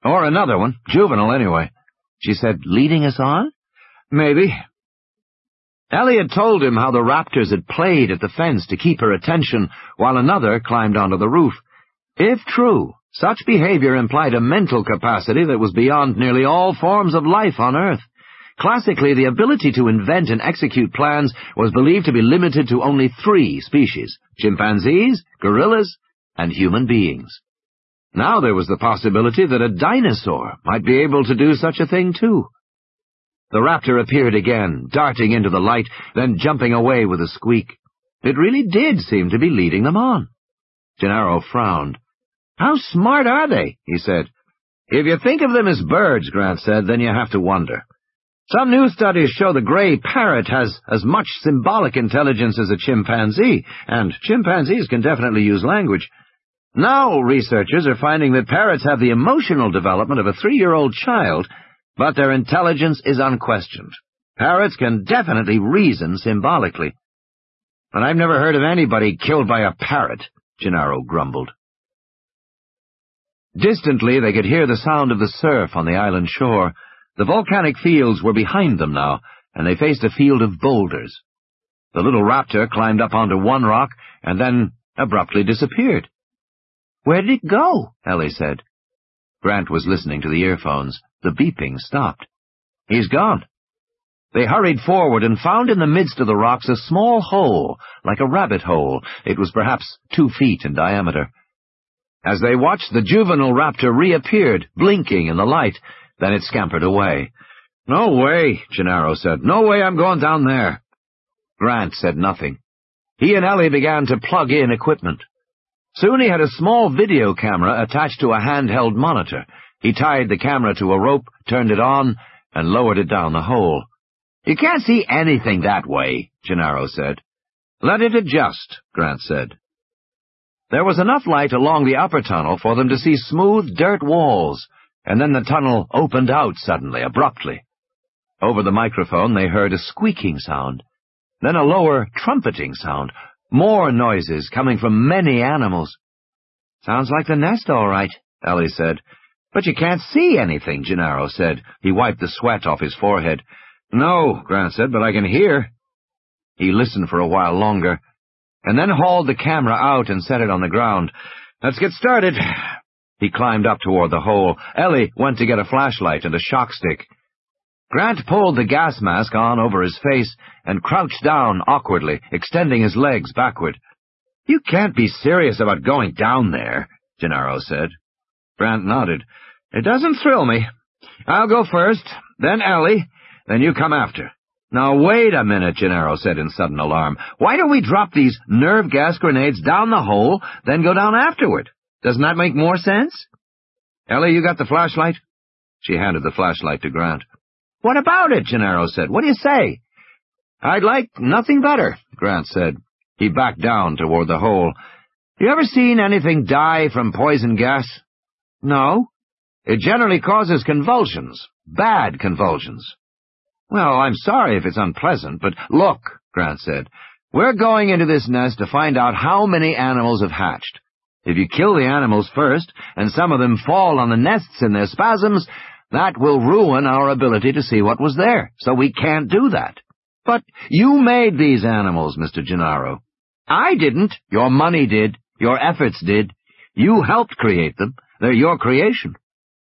Or another one, juvenile anyway. She said, leading us on? Maybe. Ellie had told him how the raptors had played at the fence to keep her attention while another climbed onto the roof. If true, such behavior implied a mental capacity that was beyond nearly all forms of life on Earth. Classically, the ability to invent and execute plans was believed to be limited to only 3 species: chimpanzees, gorillas, and human beings. Now there was the possibility that a dinosaur might be able to do such a thing too. The raptor appeared again, darting into the light, then jumping away with a squeak. It really did seem to be leading them on. Gennaro frowned. "How smart are they?" he said. "If you think of them as birds," Grant said, "then you have to wonder. Some new studies show the gray parrot has as much symbolic intelligence as a chimpanzee, and chimpanzees can definitely use language. Now researchers are finding that parrots have the emotional development of a 3-year-old child, but their intelligence is unquestioned. Parrots can definitely reason symbolically." "But I've never heard of anybody killed by a parrot," Gennaro grumbled. Distantly, they could hear the sound of the surf on the island shore. The volcanic fields were behind them now, and they faced a field of boulders. The little raptor climbed up onto one rock and then abruptly disappeared. "Where did it go?" Ellie said. Grant was listening to the earphones. The beeping stopped. "He's gone." They hurried forward and found in the midst of the rocks a small hole, like a rabbit hole. It was perhaps 2 feet in diameter. As they watched, the juvenile raptor reappeared, blinking in the light. Then it scampered away. "No way," Gennaro said. "No way I'm going down there." Grant said nothing. He and Ellie began to plug in equipment. Soon he had a small video camera attached to a handheld monitor. He tied the camera to a rope, turned it on, and lowered it down the hole. "You can't see anything that way," Gennaro said. "Let it adjust," Grant said. There was enough light along the upper tunnel for them to see smooth dirt walls, and then the tunnel opened out suddenly, abruptly. Over the microphone they heard a squeaking sound, then a lower trumpeting sound, more noises coming from many animals. "Sounds like the nest, all right," Ellie said. "But you can't see anything," Gennaro said. He wiped the sweat off his forehead. "No," Grant said, "but I can hear." He listened for a while longer, and then hauled the camera out and set it on the ground. "Let's get started." He climbed up toward the hole. Ellie went to get a flashlight and a shock stick. Grant pulled the gas mask on over his face and crouched down awkwardly, extending his legs backward. "You can't be serious about going down there," Gennaro said. Grant nodded. "It doesn't thrill me. I'll go first, then Ellie, then you come after." "Now, wait a minute," Gennaro said in sudden alarm. "Why don't we drop these nerve gas grenades down the hole, then go down afterward? Doesn't that make more sense?" "Ellie, you got the flashlight?" She handed the flashlight to Grant. "What about it?" Gennaro said. "What do you say?" "I'd like nothing better," Grant said. He backed down toward the hole. "You ever seen anything die from poison gas?" "No." "It generally causes convulsions, bad convulsions." "Well, I'm sorry if it's unpleasant, but look," Grant said, "we're going into this nest to find out how many animals have hatched. If you kill the animals first, and some of them fall on the nests in their spasms, that will ruin our ability to see what was there, so we can't do that." "But you made these animals, Mr. Gennaro." "I didn't. Your money did. Your efforts did. You helped create them. They're your creation."